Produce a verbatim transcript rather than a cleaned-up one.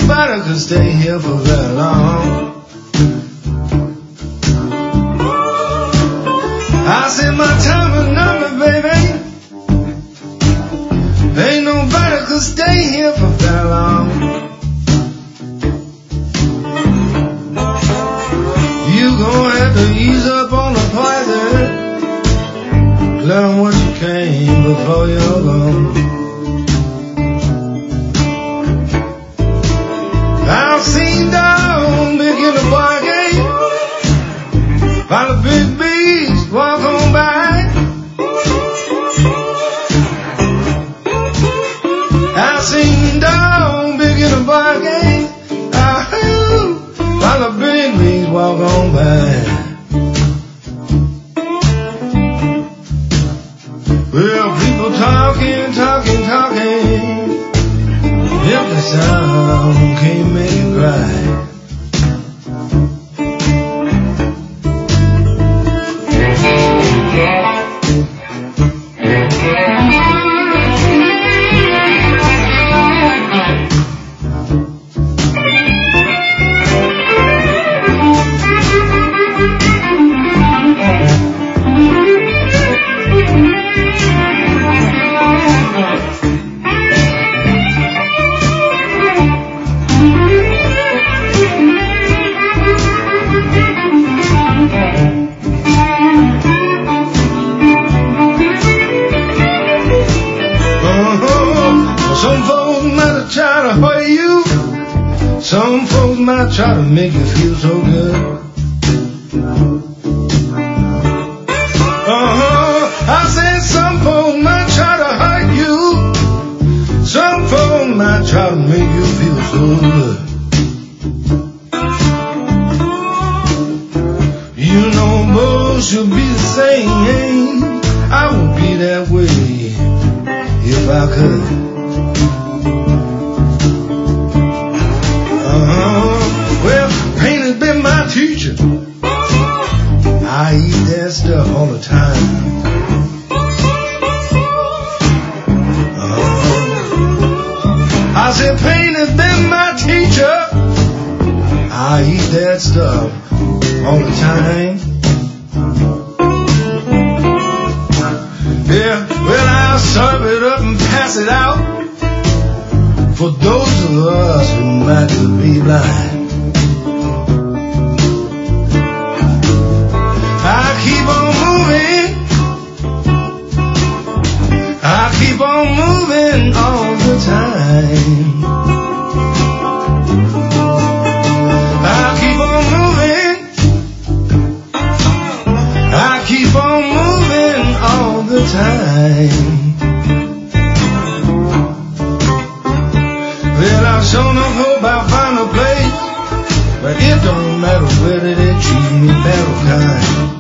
nobody could stay here for very long. I said my time is numbered, baby. Ain't nobody could stay here for very long. You gonna have to ease up on the poison. Learn what you can before you're gone. I've seen down big in the bar gate while the big beast walk on by. I've seen down big in the bar gate while the big beast walk on by. Well, people talking, talking, talking. If the sound can't make you cry. Some folks might try to make you feel so good. Uh-huh. I said some folks might try to hurt you. Some folks might try to make you feel so good. You know both should be the same. I would be that way if I could. Teacher, I eat that stuff all the time. Uh, I said pain has been my teacher. I eat that stuff all the time. Yeah, well I'll serve it up and pass it out for those of us who might be blind. I keep on moving, I keep on moving all the time. I keep on moving, I keep on moving all the time. Well, I sure enough hope I'll find a place, but it don't matter whether they treat me bad or kind.